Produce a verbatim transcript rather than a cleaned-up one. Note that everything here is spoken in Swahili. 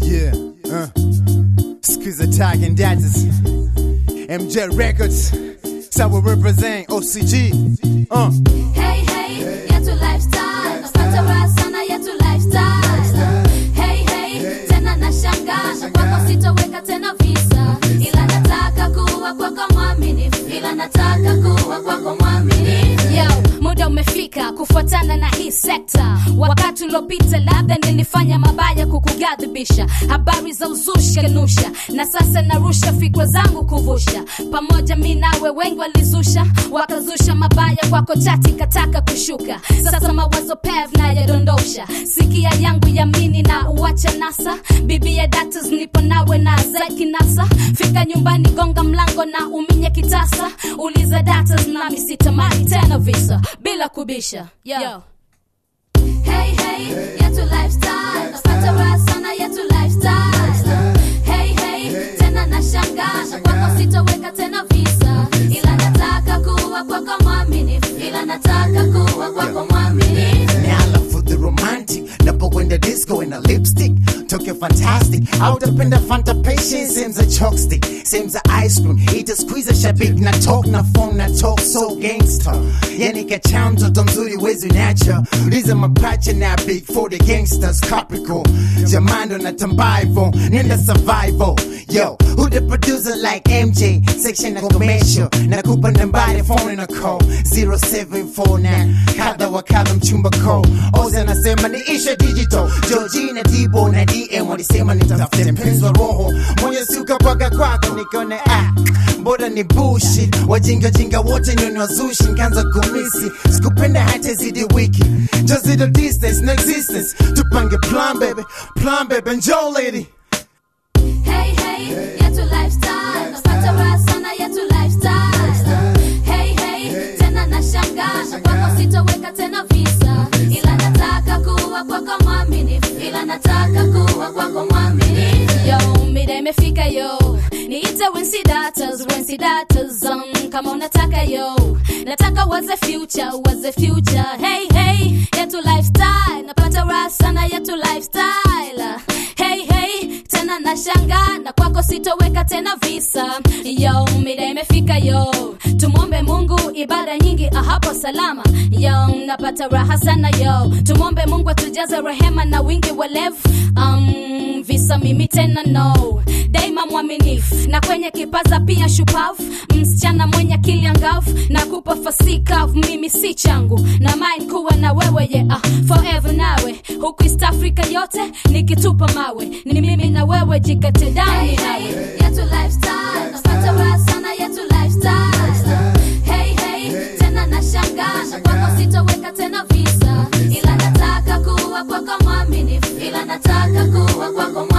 Yeah, uh, Skiz Attack and Dads, M J Records, so we represent O C G. Uh. Hey, hey, yetu lifestyle, napata raha sana yetu lifestyle. Hey, hey, tena nashangaa, na kwako sitoweka tena visa. Ila nataka kuwa kwako mwaminifu, ila nataka kuwa kwako mwaminifu. Yo, muda umefika kufuatana na hii sekta. Wakati uliopita labda nilifanya mabaya kukugadhibisha, habari za uzushi kanusha, na sasa narusha fikra zangu kuvusha. Pamoja mimi nawe wengi walizusha, wakazusha mabaya kwako chati kataka kushuka. Sasa mawazo pev na yadondosha, sikia yangu yamini na uacha nasa. Bibi ya datas nipo nawe na zaiki nasa. Fika nyumbani gonga mlango na uminye kitasa. Uliza datas na misitamani tena visa bila kubisha. Yo, Yo. Hey, hey, yetu lifestyle, napata raha sana yetu lifestyle. Hey, hey, tena nashangaa, na kwako sitoweka tena visa. Ila nataka kuwa kwako mwaminifu, ila nataka kuwa kwako mwaminifu. Now I love for the romantic, napo kwenda disco in a lipstick, toke fantastic. Out up in the Fanta patient, seems a chopstick, seems a ice cream. Eat a squeeze a shabik, na talk na phone, na talk so gangster. Yani kacham mtoto mzuri wezi nacho. Liza mapacha na big for the gangsters, Capricorn. Jamando na tambaivo, nenda survival. Yo, who the producer like M J? Section na commercial, na kupa nambari phone na call zero seven four nine. Kada wakada mchumba call. Oza nasema ni isha digital. Georgina Dibo na D M walisema nitafute mpenzi wa roho. Mwenye suka paka kwako nikone ah. Boda ni bullshit. Wajinga jinga wote nyoni wazushi. Nkanza kumisi. Sikupenda hata zidi wiki. Just the distance, no existence. Tupange plan baby. Plan baby, enjoy lady. Hey, hey, yetu lifestyle, napata raha sana yetu lifestyle. Hey, hey, tena nashangaa, na kwako sitoweka tena visa. Ila nataka kuwa kwako mwaminifu, ila nataka kuwa kwako mwaminifu. Yo, mida imefika yo, niite Wensi Datas, Wensi Datas, um, kama unataka yo. Nataka waze future, waze future. Hey, hey, yetu lifestyle, napata raha sana yetu lifestyle. Hey, hey, tena nashangaa, na kwako sitoweka tena visa. Yo, mida imefika yo, tumombe Mungu ibada nyingi ahapo salama. Yo, napata raha sana yo, tumombe Mungu atujaze rehema na wingi wa levu. Um, visa mimi tena no, daima mwaminifu, na kwenye kipaza pia shupavu. Msichana mwenye akili angavu, na kupa fasika mimi si changu. Na mind kuwa na wewe yeah, uh, forever nawe. Huku East Africa yote, nikitupa mawe. Ni mimi na wewe jikate dani nawe. Yetu lifestyle, napata raha sana yetu lifestyle. Hey, hey, tena nashangaa, na kwako sitoweka tena visa. Ila nataka kuwa kwako mwaminifu, ila nataka kuwa kwako mwaminifu.